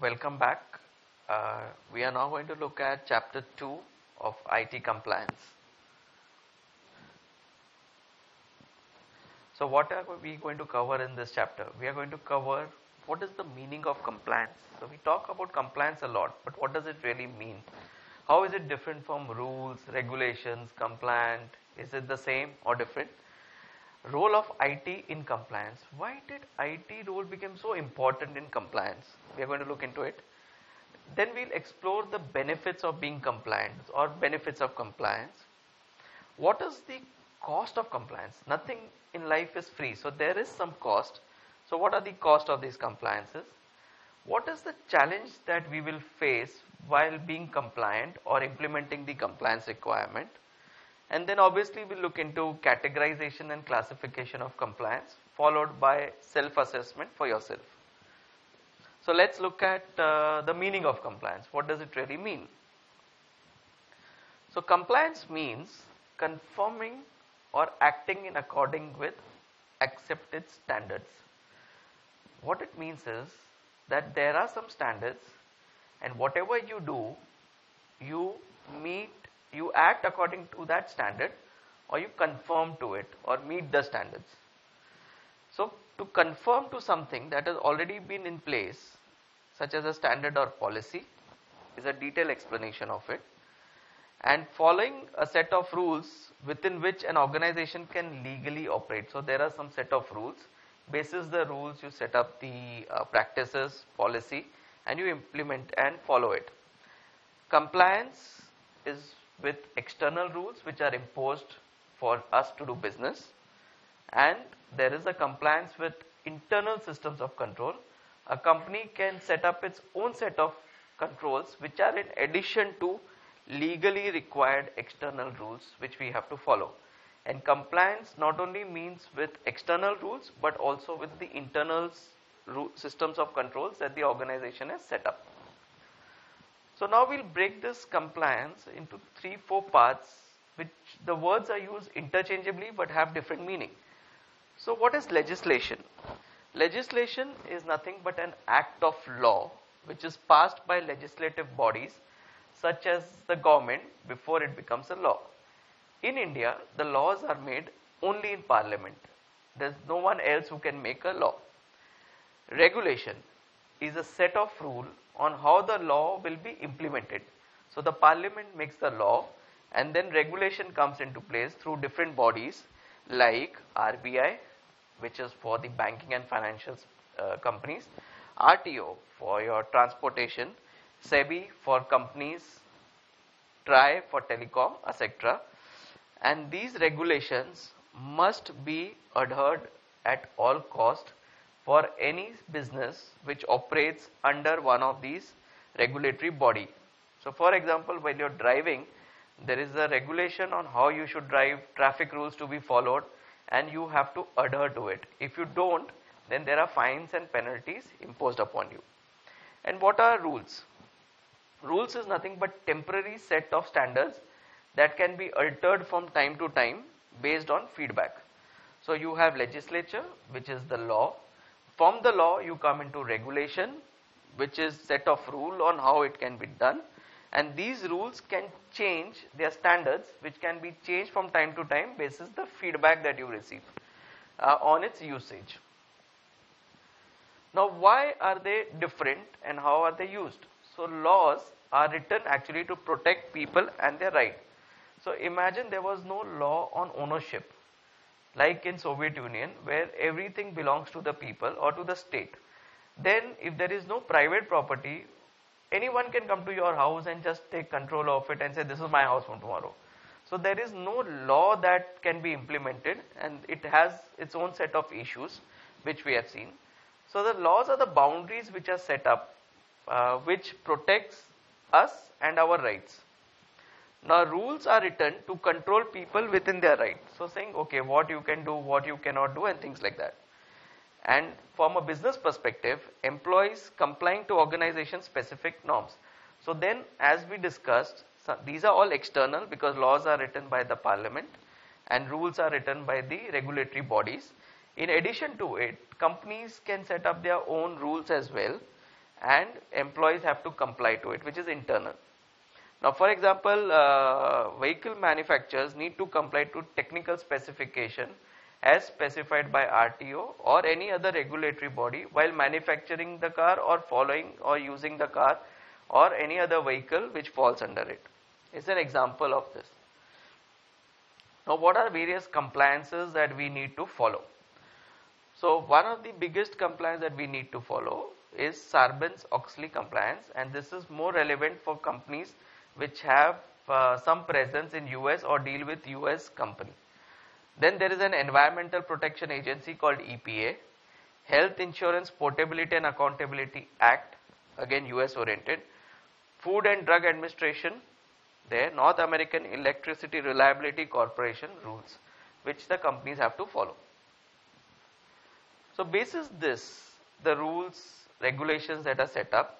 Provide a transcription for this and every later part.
Welcome back. We are now going to look at chapter 2 of IT compliance. So what are we going to cover in this chapter? We are going to cover what is the meaning of compliance. So we talk about compliance a lot, but what does it really mean? How is it different from rules, regulations, compliant? Is it the same or different? Role of IT in compliance. Why did IT role become so important in compliance? We are going to look into it. Then we'll explore the benefits of being compliant or benefits of compliance. What is the cost of compliance? Nothing in life is free, so there is some cost. So what are the cost of these compliances? What is the challenge that we will face while being compliant or implementing the compliance requirement? And then obviously we'll look into categorization and classification of compliance, followed by self-assessment for yourself. So let's look at the meaning of compliance. What does it really mean? So compliance means conforming or acting in according with accepted standards. What it means is that there are some standards, and whatever you do, you act according to that standard, or you conform to it or meet the standards. So to conform to something that has already been in place, such as a standard or policy, is a detailed explanation of it, and following a set of rules within which an organization can legally operate. So there are some set of rules. Basis the rules, you set up the practices, policy, and you implement and follow it. Compliance is with external rules which are imposed for us to do business, and there is a compliance with internal systems of control. A company can set up its own set of controls which are in addition to legally required external rules which we have to follow. And compliance not only means with external rules but also with the internal systems of controls that the organization has set up. So now we'll break this compliance into 3-4 parts, which the words are used interchangeably but have different meaning. So what is legislation? Legislation is nothing but an act of law which is passed by legislative bodies such as the government before it becomes a law. In India, the laws are made only in parliament. There's no one else who can make a law. Regulation is a set of rules on how the law will be implemented. So the parliament makes the law, and then regulation comes into place through different bodies like RBI, which is for the banking and financial companies, RTO for your transportation, SEBI for companies, TRAI for telecom, etc. And these regulations must be adhered at all cost for any business which operates under one of these regulatory body. So for example, when you're driving, there is a regulation on how you should drive, traffic rules to be followed, and you have to adhere to it. If you don't, then there are fines and penalties imposed upon you. And what are rules? Rules is nothing but temporary set of standards that can be altered from time to time based on feedback. So you have legislature, which is the law. From the law you come into regulation, which is set of rule on how it can be done, and these rules can change their standards, which can be changed from time to time basis the feedback that you receive on its usage. Now why are they different and how are they used? So laws are written actually to protect people and their right. So imagine there was no law on ownership like in Soviet Union where everything belongs to the people or to the state. Then if there is no private property, anyone can come to your house and just take control of it and say this is my house from tomorrow. So there is no law that can be implemented, and it has its own set of issues which we have seen. So the laws are the boundaries which are set up which protects us and our rights. Now rules are written to control people within their rights. So saying, okay, what you can do, what you cannot do, and things like that. And from a business perspective, employees complying to organization specific norms. So then, as we discussed, these are all external because laws are written by the parliament and rules are written by the regulatory bodies. In addition to it, companies can set up their own rules as well, and employees have to comply to it, which is internal. Now, for example, vehicle manufacturers need to comply to technical specification as specified by RTO or any other regulatory body while manufacturing the car or following or using the car or any other vehicle which falls under it. It's an example of this. Now, what are various compliances that we need to follow? So, one of the biggest compliance that we need to follow is Sarbanes-Oxley compliance, and this is more relevant for companies which have some presence in US or deal with US company. Then there is an environmental protection agency called EPA, Health Insurance Portability and Accountability Act, again US oriented, Food and Drug Administration, there North American Electricity Reliability Corporation rules, which the companies have to follow. So basis this, the rules, regulations that are set up,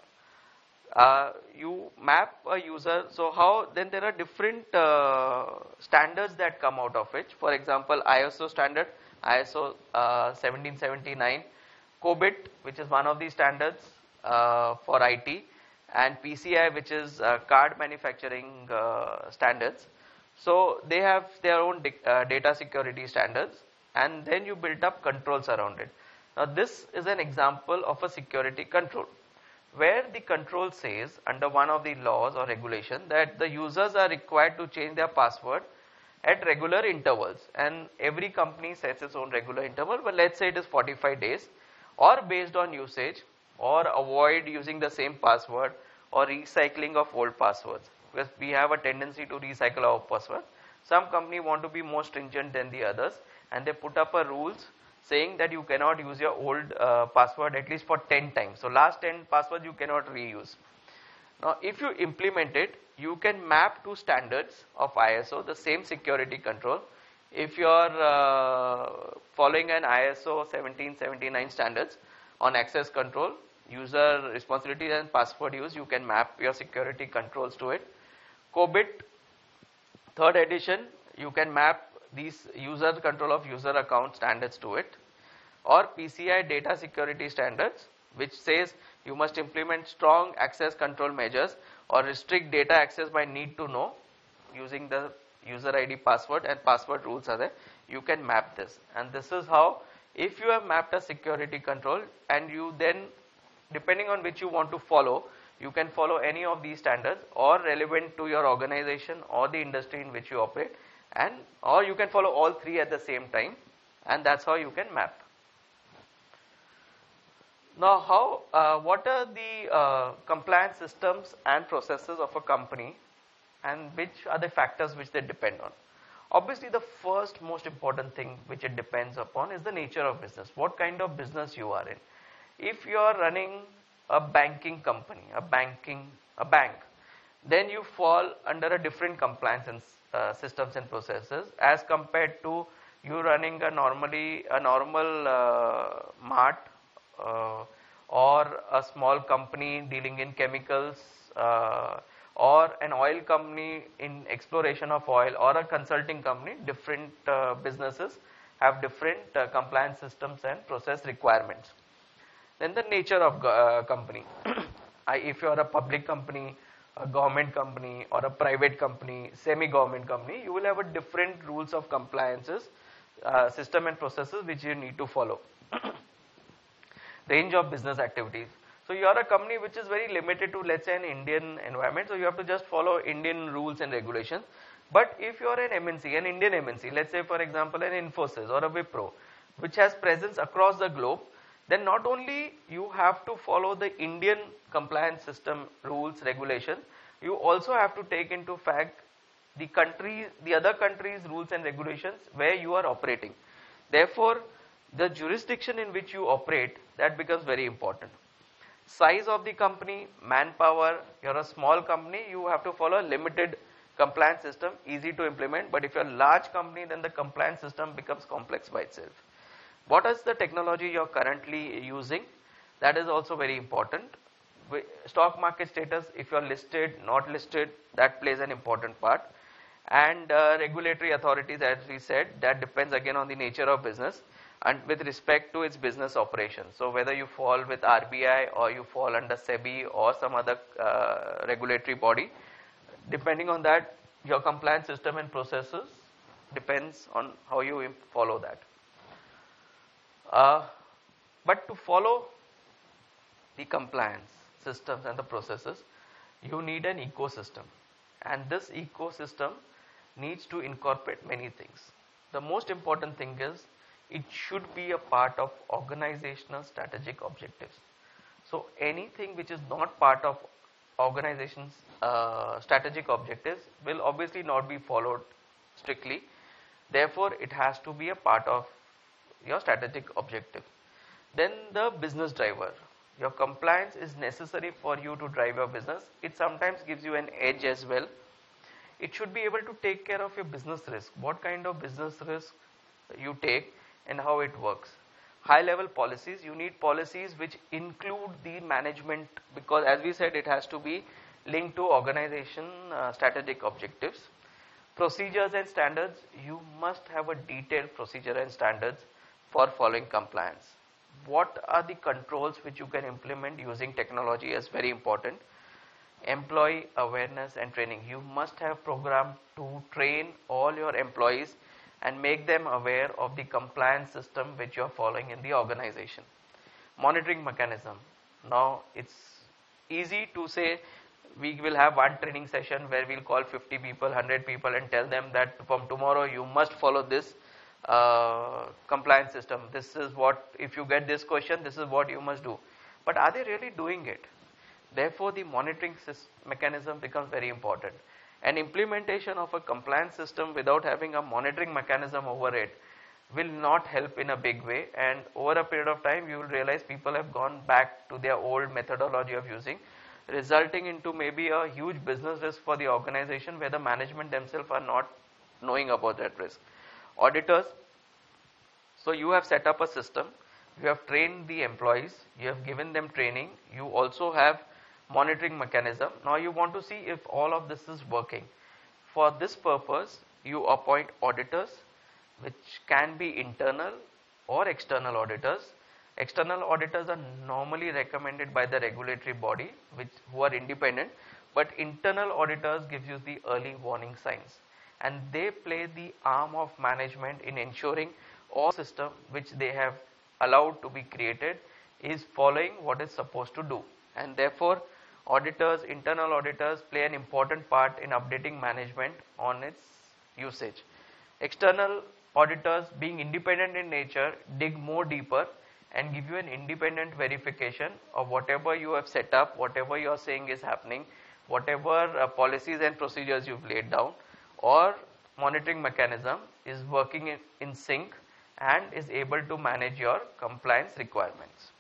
you map a user. So how, then there are different standards that come out of it. For example, ISO standard, ISO 1779, COBIT, which is one of the standards for IT, and PCI, which is card manufacturing standards. So they have their own data security standards, and then you build up controls around it. Now this is an example of a security control, where the control says under one of the laws or regulation that the users are required to change their password at regular intervals, and every company sets its own regular interval, but let's say it is 45 days, or based on usage, or avoid using the same password, or recycling of old passwords, because we have a tendency to recycle our password. Some company want to be more stringent than the others, and they put up a rules saying that you cannot use your old password at least for 10 times. So last 10 passwords you cannot reuse. Now if you implement it, you can map to standards of ISO, the same security control. If you are following an ISO 1779 standards on access control, user responsibility and password use, you can map your security controls to it. COBIT, third edition, you can map these user control of user account standards to it. Or PCI data security standards, which says you must implement strong access control measures or restrict data access by need to know using the user ID password, and password rules are there. You can map this, and this is how, if you have mapped a security control and you then, depending on which you want to follow, you can follow any of these standards or relevant to your organization or the industry in which you operate, and or you can follow all three at the same time, and that's how you can map. Now how, what are the compliance systems and processes of a company, and which are the factors which they depend on? Obviously the first most important thing which it depends upon is the nature of business, what kind of business you are in. If you are running a banking company, a bank, then you fall under a different compliance and systems and processes as compared to you running a normal mart or a small company dealing in chemicals or an oil company in exploration of oil, or a consulting company. Different businesses have different compliance systems and process requirements. Then the nature of company. If you are a public company, a government company, or a private company, semi-government company, you will have a different rules of compliances, system and processes which you need to follow. Range of business activities. So you are a company which is very limited to, let's say, an Indian environment, so you have to just follow Indian rules and regulations. But if you are an MNC, an Indian MNC, let's say for example an Infosys or a Wipro, which has presence across the globe, then not only you have to follow the Indian compliance system rules, regulations, you also have to take into fact the other countries' rules and regulations where you are operating. Therefore, the jurisdiction in which you operate, that becomes very important. Size of the company, manpower, you're a small company, you have to follow a limited compliance system, easy to implement. But if you're a large company, then the compliance system becomes complex by itself. What is the technology you're currently using? That is also very important. Stock market status, if you're listed, not listed, that plays an important part. And regulatory authorities, as we said, that depends again on the nature of business. and with respect to its business operations. So whether you fall with RBI or you fall under SEBI or some other regulatory body, depending on that, your compliance system and processes depends on how you follow that. But to follow the compliance systems and the processes, you need an ecosystem, and this ecosystem needs to incorporate many things. The most important thing is it should be a part of organizational strategic objectives. So anything which is not part of organization's strategic objectives will obviously not be followed strictly. Therefore, it has to be a part of your strategic objective. Then the business driver. Your compliance is necessary for you to drive your business. It sometimes gives you an edge as well. It should be able to take care of your business risk. What kind of business risk you take and how it works. High level policies. You need policies which include the management, because as we said, it has to be linked to organization strategic objectives. Procedures and standards. You must have a detailed procedure and standards for following compliance. What are the controls which you can implement using technology is very important. Employee awareness and training. You must have program to train all your employees and make them aware of the compliance system which you are following in the organization. Monitoring mechanism. Now it's easy to say we will have one training session where we'll call 50 people, 100 people and tell them that from tomorrow you must follow this compliance system. This is what, if you get this question, this is what you must do. But are they really doing it? Therefore, the monitoring mechanism becomes very important. An implementation of a compliance system without having a monitoring mechanism over it will not help in a big way, and over a period of time you will realize people have gone back to their old methodology of using, resulting into maybe a huge business risk for the organization where the management themselves are not knowing about that risk. Auditors. So you have set up a system, you have trained the employees, you have given them training, you also have monitoring mechanism. Now you want to see if all of this is working. For this purpose, you appoint auditors, which can be internal or external auditors. External auditors are normally recommended by the regulatory body, who are independent, but internal auditors gives you the early warning signs, and they play the arm of management in ensuring all system which they have allowed to be created is following what is supposed to do, and therefore auditors, internal auditors play an important part in updating management on its usage. External auditors, being independent in nature, dig more deeper and give you an independent verification of whatever you have set up, whatever you are saying is happening, whatever policies and procedures you've laid down or monitoring mechanism is working in sync and is able to manage your compliance requirements.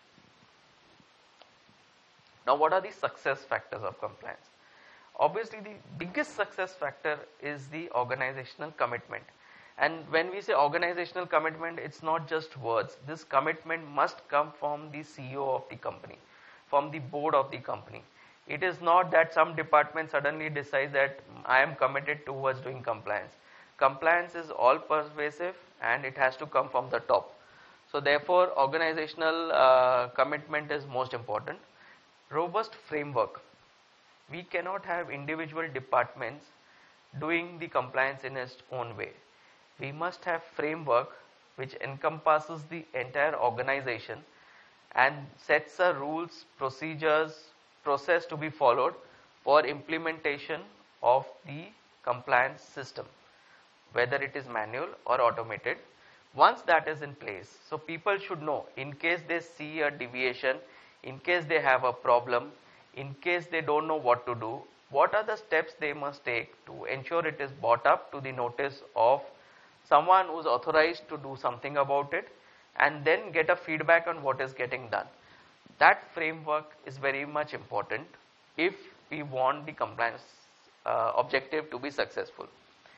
Now, what are the success factors of compliance? Obviously, the biggest success factor is the organizational commitment. And when we say organizational commitment, it's not just words. This commitment must come from the CEO of the company, from the board of the company. It is not that some department suddenly decides that I am committed towards doing compliance. Compliance is all pervasive and it has to come from the top. So therefore, organizational commitment is most important. Robust framework. We cannot have individual departments doing the compliance in its own way. We must have framework which encompasses the entire organization and sets the rules, procedures, process to be followed for implementation of the compliance system, whether it is manual or automated. Once that is in place, so people should know, in case they see a deviation, in case they have a problem, in case they don't know what to do, what are the steps they must take to ensure it is brought up to the notice of someone who is authorized to do something about it, and then get a feedback on what is getting done. That framework is very much important if we want the compliance objective to be successful.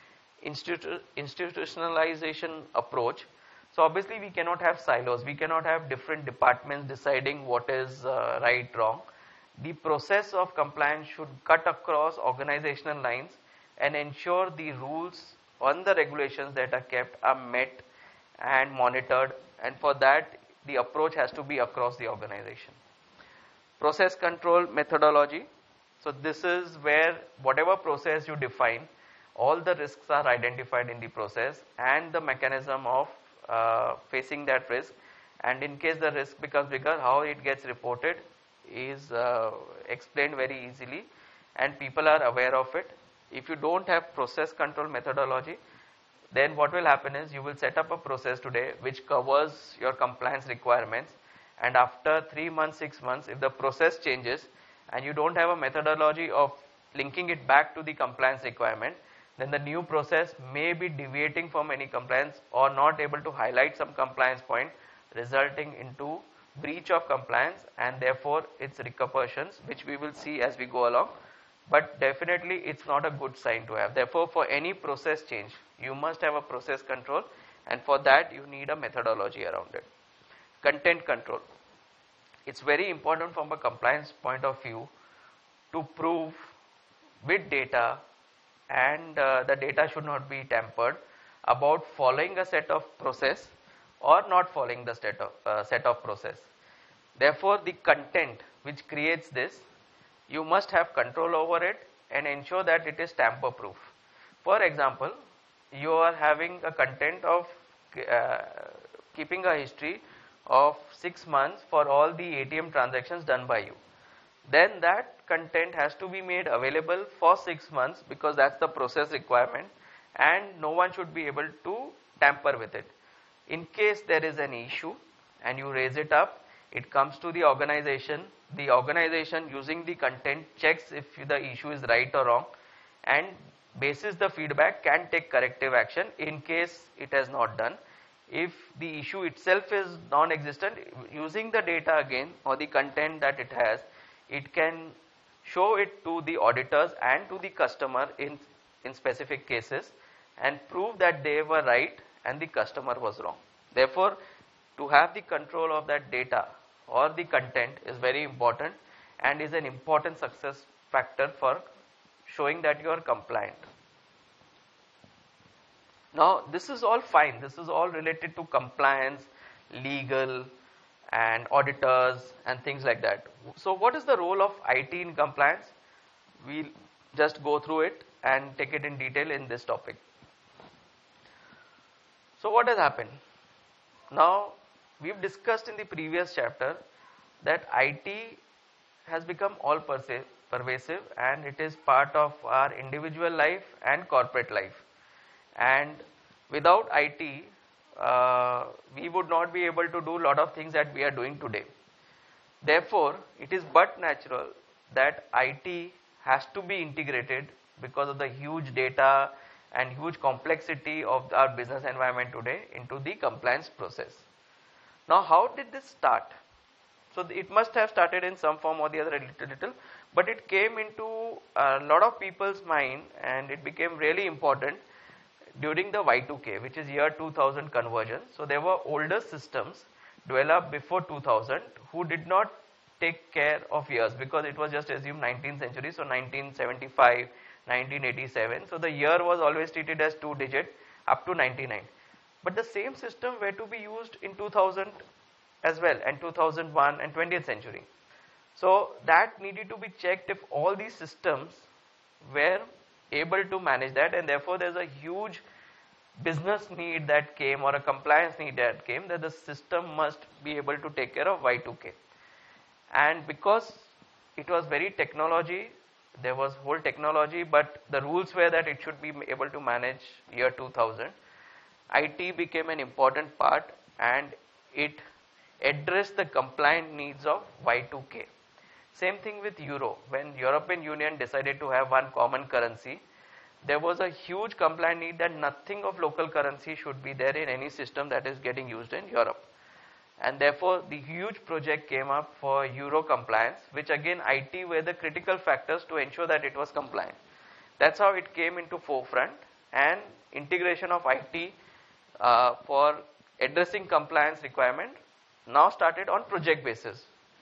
Institutionalization approach. So obviously we cannot have silos, we cannot have different departments deciding what is right, wrong. The process of compliance should cut across organizational lines and ensure the rules on the regulations that are kept are met and monitored, and for that the approach has to be across the organization. Process control methodology. So this is where whatever process you define, all the risks are identified in the process and the mechanism of facing that risk, and in case the risk becomes bigger, how it gets reported is explained very easily and people are aware of it. If you don't have process control methodology, then what will happen is you will set up a process today which covers your compliance requirements, and after 3 months, 6 months, if the process changes and you don't have a methodology of linking it back to the compliance requirement, then the new process may be deviating from any compliance or not able to highlight some compliance point, resulting into breach of compliance and therefore its repercussions, which we will see as we go along. But definitely it's not a good sign to have. Therefore, for any process change, you must have a process control, and for that you need a methodology around it. Content control. It's very important from a compliance point of view to prove with data, and the data should not be tampered, about following a set of process or not following the set of process. Therefore, the content which creates this, you must have control over it and ensure that it is tamper proof. For example, you are having a content of keeping a history of 6 months for all the ATM transactions done by you. Then that content has to be made available for 6 months, because that's the process requirement, and no one should be able to tamper with it. In case there is an issue and you raise it up, it comes to the organization using the content checks if the issue is right or wrong, and basis the feedback can take corrective action in case it has not done. If the issue itself is non-existent, using the data again or the content that it has, it can show it to the auditors and to the customer in specific cases and prove that they were right and the customer was wrong. Therefore, to have the control of that data or the content is very important and is an important success factor for showing that you are compliant. Now, this is all fine. This is all related to compliance, legal, and auditors and things like that. So, what is the role of IT in compliance? We'll just go through it and take it in detail in this topic. So, what has happened? Now, we've discussed in the previous chapter that IT has become all pervasive, and it is part of our individual life and corporate life. And without IT, we would not be able to do a lot of things that we are doing today. Therefore, it is but natural that IT has to be integrated because of the huge data and huge complexity of our business environment today into the compliance process. Now, how did this start? So, it must have started in some form or the other a little, but it came into a lot of people's mind and it became really important during the Y2K, which is year 2000 conversion. So, there were older systems developed before 2000 who did not take care of years, because it was just assumed 19th century, so 1975, 1987. So, the year was always treated as 2 digit up to 99. But the same system were to be used in 2000 as well, and 2001 and 20th century. So, that needed to be checked if all these systems were able to manage that, and therefore there is a huge business need that came, or a compliance need that came, that the system must be able to take care of Y2K. And because it was very technology, there was whole technology, but the rules were that it should be able to manage year 2000. IT became an important part and it addressed the compliant needs of Y2K. Same thing with Euro. When European Union decided to have one common currency, there was a huge compliant need that nothing of local currency should be there in any system that is getting used in Europe. And therefore, the huge project came up for Euro compliance, which again IT were the critical factors to ensure that it was compliant. That's how it came into forefront, and integration of IT for addressing compliance requirement now started on project basis.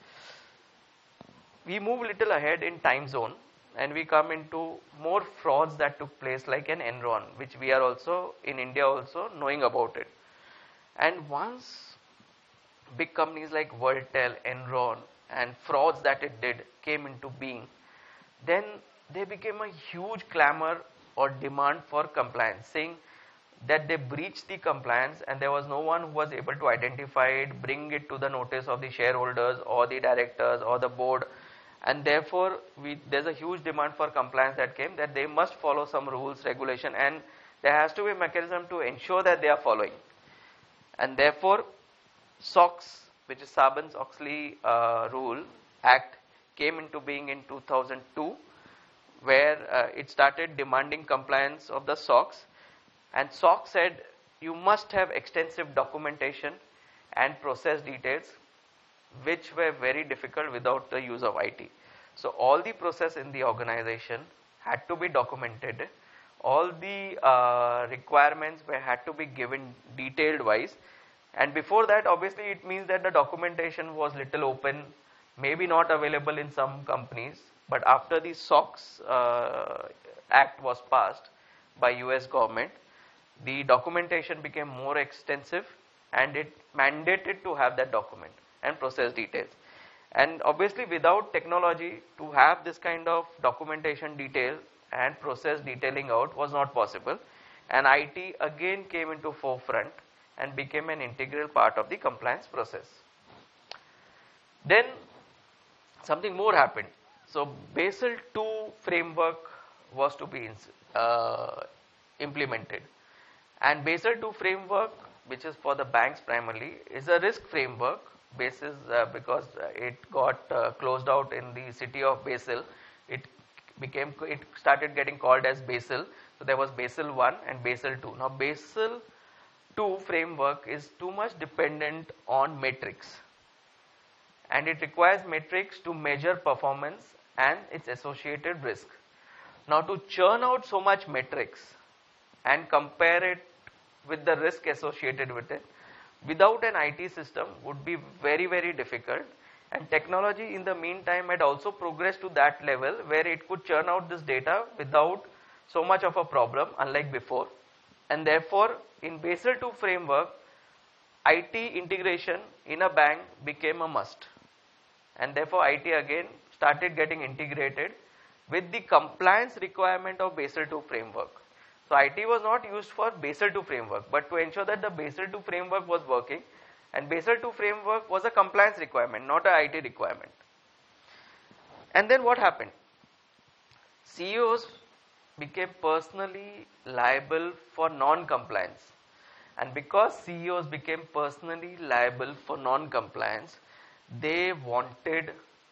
We move little ahead in time zone and we come into more frauds that took place, like an Enron, which we are also in India also knowing about it. And once big companies like Worldtel, Enron, and frauds that it did came into being, then there became a huge clamor or demand for compliance, saying that they breached the compliance and there was no one who was able to identify it, bring it to the notice of the shareholders or the directors or the board, and therefore there's a huge demand for compliance that came, that they must follow some rules, regulation, and there has to be a mechanism to ensure that they are following. And therefore SOX, which is Sarbanes-Oxley Rule Act, came into being in 2002, where it started demanding compliance of the SOX, and SOX said you must have extensive documentation and process details, which were very difficult without the use of IT. So all the process in the organization had to be documented, all the requirements had to be given detailed wise, and before that obviously it means that the documentation was little open, maybe not available in some companies, but after the SOX Act was passed by US government, the documentation became more extensive and it mandated to have that document and process details. And obviously without technology, to have this kind of documentation detail and process detailing out was not possible, and IT again came into forefront and became an integral part of the compliance process. Then something more happened. So Basel II framework was to be implemented, and Basel II framework, which is for the banks primarily, is a risk framework basis because it got closed out in the city of Basel. It started getting called as Basel. So there was Basel I and Basel II. Now Basel II framework is too much dependent on metrics, and it requires metrics to measure performance and its associated risk. Now to churn out so much metrics and compare it with the risk associated with it without an IT system would be very, very difficult, and technology in the meantime had also progressed to that level where it could churn out this data without so much of a problem, unlike before. And therefore in Basel II framework, IT integration in a bank became a must, and therefore IT again started getting integrated with the compliance requirement of Basel II framework. So IT was not used for Basel II framework, but to ensure that the Basel II framework was working, and Basel II framework was a compliance requirement, not a IT requirement. And then what happened? CEOs became personally liable for non-compliance, and because CEOs became personally liable for non-compliance, they wanted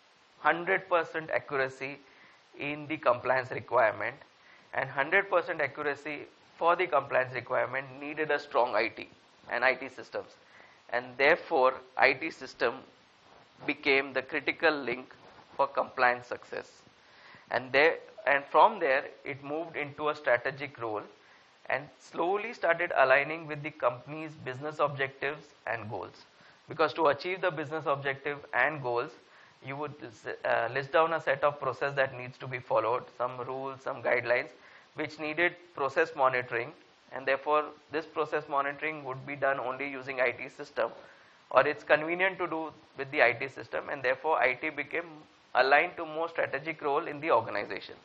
100% accuracy in the compliance requirement, and 100% accuracy for the compliance requirement needed a strong IT and IT systems, and therefore IT system became the critical link for compliance success. And from there it moved into a strategic role and slowly started aligning with the company's business objectives and goals, because to achieve the business objective and goals, you would list down a set of process that needs to be followed, some rules, some guidelines which needed process monitoring, and therefore this process monitoring would be done only using IT system, or it's convenient to do with the IT system, and therefore IT became aligned to more strategic role in the organization.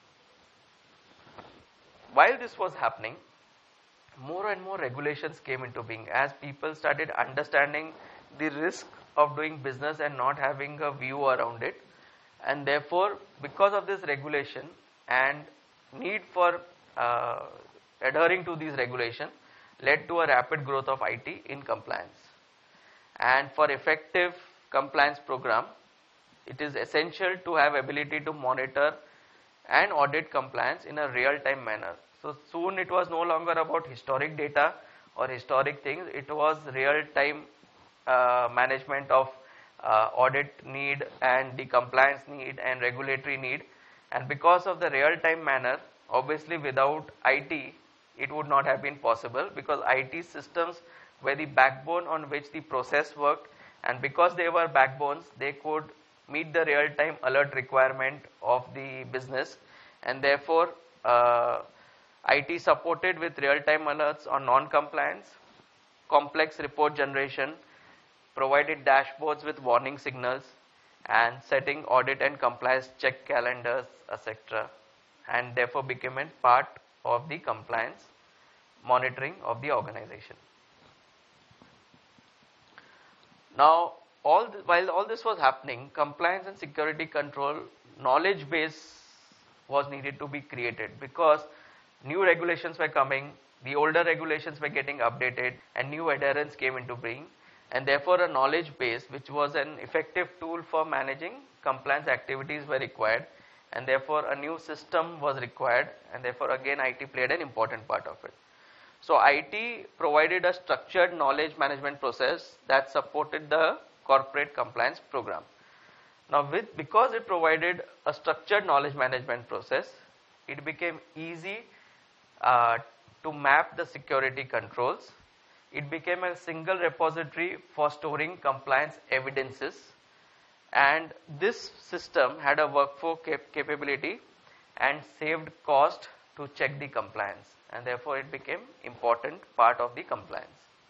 While this was happening, more and more regulations came into being as people started understanding the risk of doing business and not having a view around it, and therefore because of this regulation and need for adhering to these regulations led to a rapid growth of IT in compliance. And for effective compliance program, it is essential to have ability to monitor and audit compliance in a real-time manner. So soon it was no longer about historic data or historic things, it was real-time management of audit need and the compliance need and regulatory need. And because of the real-time manner, obviously without IT, it would not have been possible, because IT systems were the backbone on which the process worked, and because they were backbones, they could meet the real-time alert requirement of the business, and therefore IT supported with real-time alerts on non-compliance, complex report generation, provided dashboards with warning signals, and setting audit and compliance check calendars, etc., and therefore became a part of the compliance monitoring of the organization. Now, while all this was happening, compliance and security control knowledge base was needed to be created, because new regulations were coming, the older regulations were getting updated, and new adherence came into being, and therefore a knowledge base which was an effective tool for managing compliance activities were required, and therefore a new system was required, and therefore again IT played an important part of it. So IT provided a structured knowledge management process that supported the corporate compliance program. Now because it provided a structured knowledge management process, it became easy to map the security controls. It became a single repository for storing compliance evidences, and this system had a workflow capability and saved cost to check the compliance, and therefore it became important part of the compliance.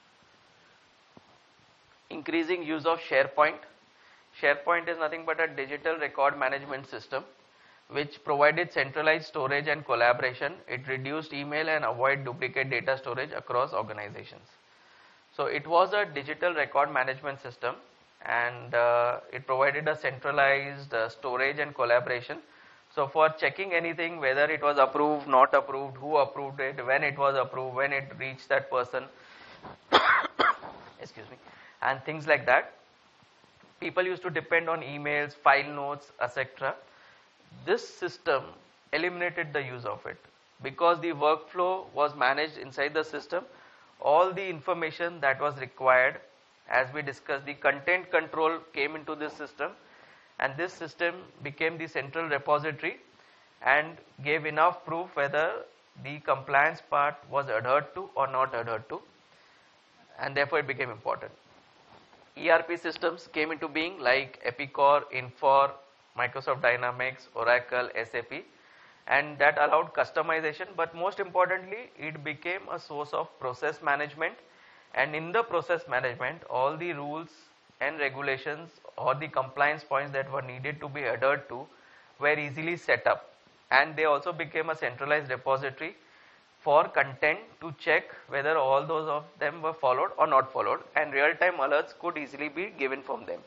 Increasing use of SharePoint. SharePoint is nothing but a digital record management system which provided centralized storage and collaboration. It reduced email and avoid duplicate data storage across organizations. So it was a digital record management system, and it provided a centralized storage and collaboration. So for checking anything, whether it was approved, not approved, who approved it, when it was approved, when it reached that person, excuse me, and things like that. People used to depend on emails, file notes, etc. This system eliminated the use of it, because the workflow was managed inside the system. All the information that was required, as we discussed, the content control came into this system, and this system became the central repository and gave enough proof whether the compliance part was adhered to or not adhered to, and therefore it became important. ERP systems came into being like Epicor, Infor, Microsoft Dynamics, Oracle, SAP, and that allowed customization, but most importantly it became a source of process management, and in the process management all the rules and regulations or the compliance points that were needed to be adhered to were easily set up, and they also became a centralized repository for content to check whether all those of them were followed or not followed, and real-time alerts could easily be given from them.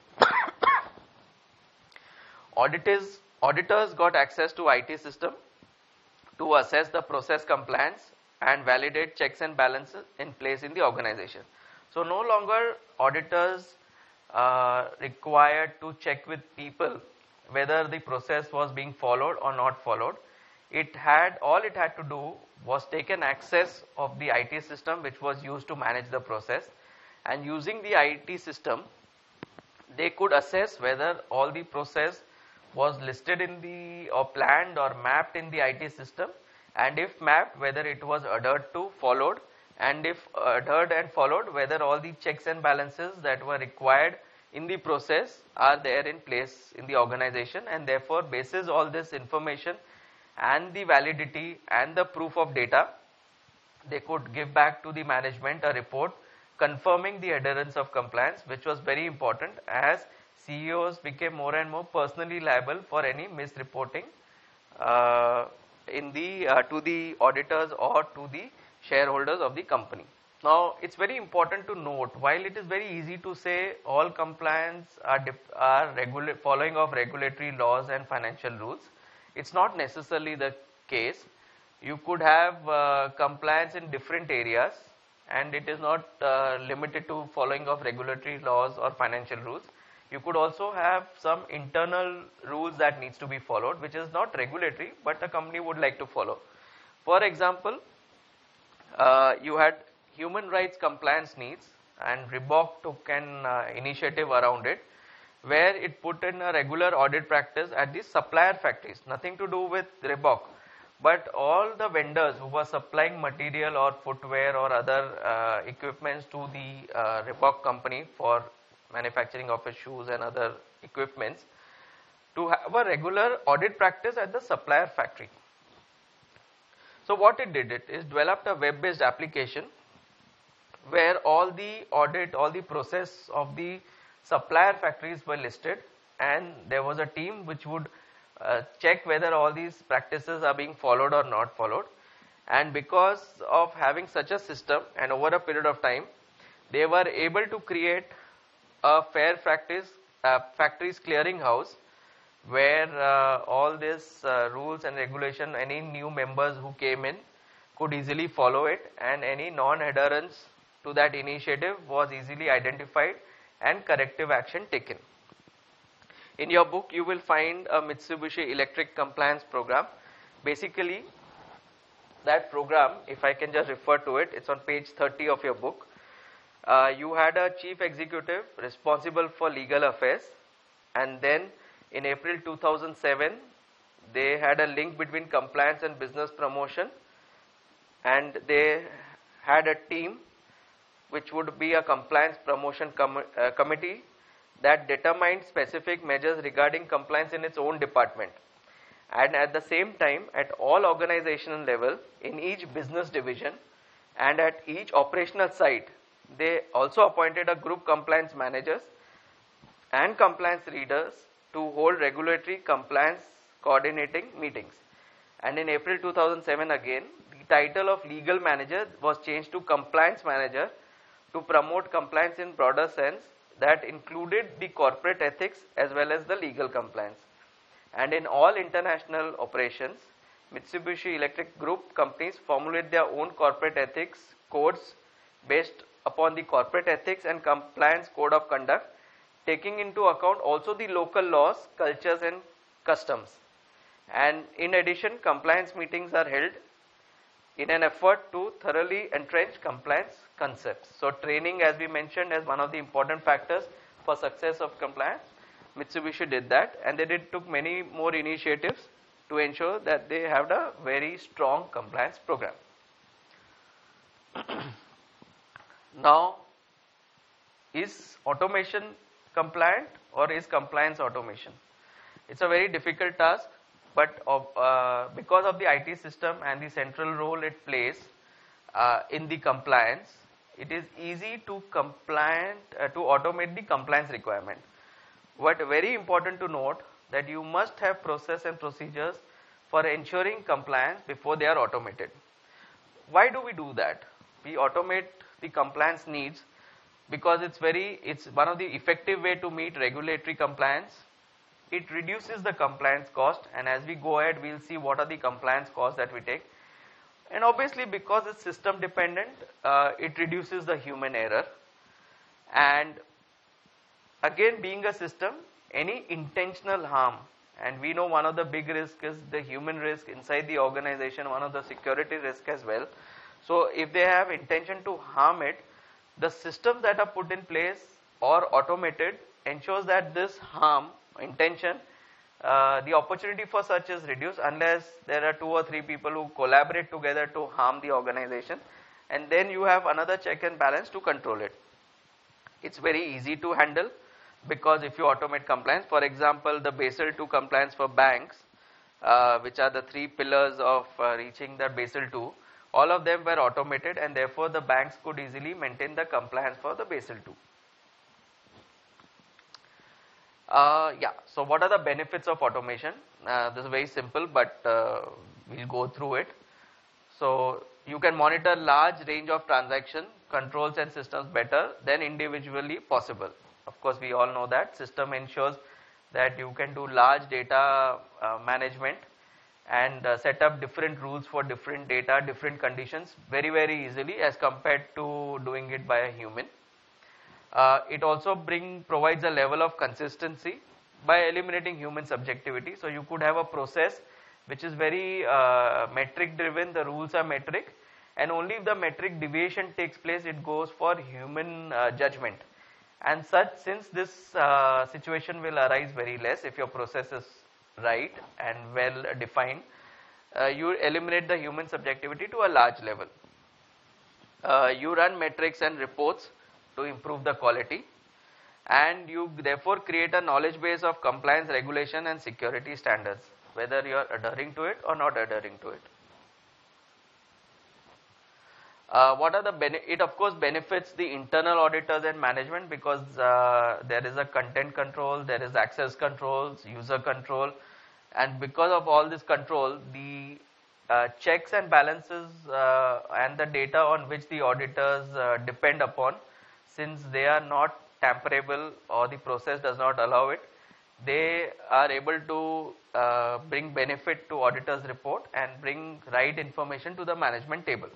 Auditors got access to IT system to assess the process compliance and validate checks and balances in place in the organization. So no longer auditors required to check with people whether the process was being followed or not followed. All it had to do was take an access of the IT system which was used to manage the process, and using the IT system they could assess whether all the process was listed in the or planned or mapped in the IT system, and if mapped, whether it was adhered to, followed, and if adhered and followed, whether all the checks and balances that were required in the process are there in place in the organization, and therefore basis all this information and the validity and the proof of data, they could give back to the management a report confirming the adherence of compliance, which was very important as CEOs became more and more personally liable for any misreporting to the auditors or to the shareholders of the company. Now, it's very important to note, while it is very easy to say all compliance are following of regulatory laws and financial rules, it's not necessarily the case. You could have compliance in different areas, and it is not limited to following of regulatory laws or financial rules. You could also have some internal rules that needs to be followed, which is not regulatory, but a company would like to follow. For example, you had human rights compliance needs, and Reebok took an initiative around it, where it put in a regular audit practice at the supplier factories, nothing to do with Reebok, but all the vendors who were supplying material or footwear or other equipments to the Reebok company for manufacturing of its shoes and other equipments, to have a regular audit practice at the supplier factory. So what it did, it is developed a web-based application where all the audit, all the process of the supplier factories were listed, and there was a team which would check whether all these practices are being followed or not followed. And because of having such a system, and over a period of time, they were able to create a fair practice factories clearing house, where all these rules and regulation, any new members who came in could easily follow it, and any non-adherence to that initiative was easily identified and corrective action taken. In your book, you will find a Mitsubishi Electric Compliance Program. Basically, that program, if I can just refer to it, it's on page 30 of your book. You had a chief executive responsible for legal affairs, and then in April 2007, they had a link between compliance and business promotion, and they had a team which would be a compliance promotion committee that determined specific measures regarding compliance in its own department. And at the same time, at all organizational level, in each business division and at each operational site, they also appointed a group compliance managers and compliance leaders to hold regulatory compliance coordinating meetings. And in April 2007 again, the title of legal manager was changed to compliance manager to promote compliance in broader sense that included the corporate ethics as well as the legal compliance. And in all international operations, Mitsubishi Electric Group companies formulate their own corporate ethics codes based upon the corporate ethics and compliance code of conduct, taking into account also the local laws, cultures and customs. And in addition, compliance meetings are held in an effort to thoroughly entrench compliance concepts. So training, as we mentioned, as one of the important factors for success of compliance, Mitsubishi did that, and they took many more initiatives to ensure that they have a very strong compliance program. Now, is automation compliant or is compliance automation? It's a very difficult task, but because of the IT system and the central role it plays in the compliance, it is easy to automate the compliance requirement. But very important to note that you must have process and procedures for ensuring compliance before they are automated. Why do we do that? We automate the compliance needs because it's one of the effective way to meet regulatory compliance. It reduces the compliance cost, and as we go ahead, we'll see what are the compliance costs that we take. And obviously, because it's system dependent, it reduces the human error. And again, being a system, any intentional harm, and we know one of the big risks is the human risk inside the organization, one of the security risk as well. So if they have intention to harm it, the systems that are put in place or automated ensures that this harm, intention, the opportunity for such is reduced unless there are 2 or 3 people who collaborate together to harm the organization, and then you have another check and balance to control it. It's very easy to handle because if you automate compliance, for example, the Basel II compliance for banks, which are the 3 pillars of reaching the Basel II, all of them were automated, and therefore the banks could easily maintain the compliance for the Basel II. So what are the benefits of automation? This is very simple, but we'll go through it. So you can monitor large range of transaction controls and systems better than individually possible. Of course, we all know that system ensures that you can do large data management and set up different rules for different data, different conditions very easily as compared to doing it by a human. It also provides a level of consistency by eliminating human subjectivity. So you could have a process which is very metric driven, the rules are metric, and only if the metric deviation takes place, it goes for human judgment. And since this situation will arise very less if your process is right and well defined, you eliminate the human subjectivity to a large level. You run metrics and reports to improve the quality, and you therefore create a knowledge base of compliance, regulation and security standards, whether you are adhering to it or not adhering to it. What are the it of course benefits the internal auditors and management, because there is a content control, there is access controls, user control, and because of all this control, the checks and balances and the data on which the auditors depend upon, since they are not tamperable or the process does not allow it, they are able to bring benefit to auditors report and bring right information to the management table.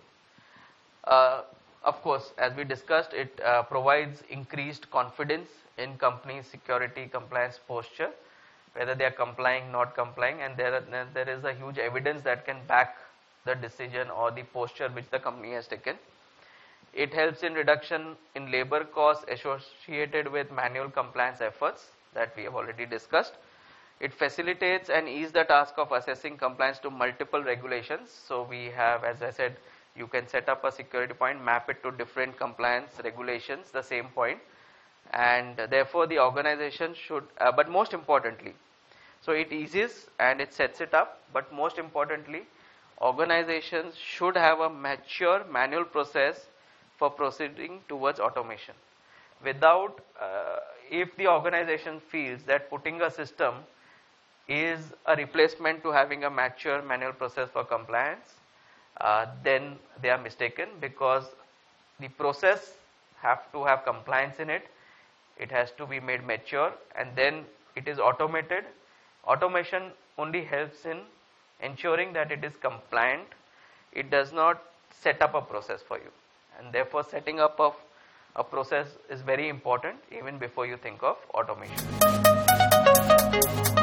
Of course, as we discussed, it provides increased confidence in companies' security compliance posture, whether they are complying, not complying, and there is a huge evidence that can back the decision or the posture which the company has taken. It helps in reduction in labor costs associated with manual compliance efforts that we have already discussed. It facilitates and ease the task of assessing compliance to multiple regulations. So we have, as I said, you can set up a security point, map it to different compliance regulations, the same point, and therefore the organization should, but most importantly, so it eases and it sets it up, but most importantly, organizations should have a mature manual process for proceeding towards automation. Without, if the organization feels that putting a system is a replacement to having a mature manual process for compliance, then they are mistaken, because the process have to have compliance in it, it has to be made mature, and then it is automated. Automation only helps in ensuring that it is compliant, it does not set up a process for you, and therefore setting up of a process is very important even before you think of automation.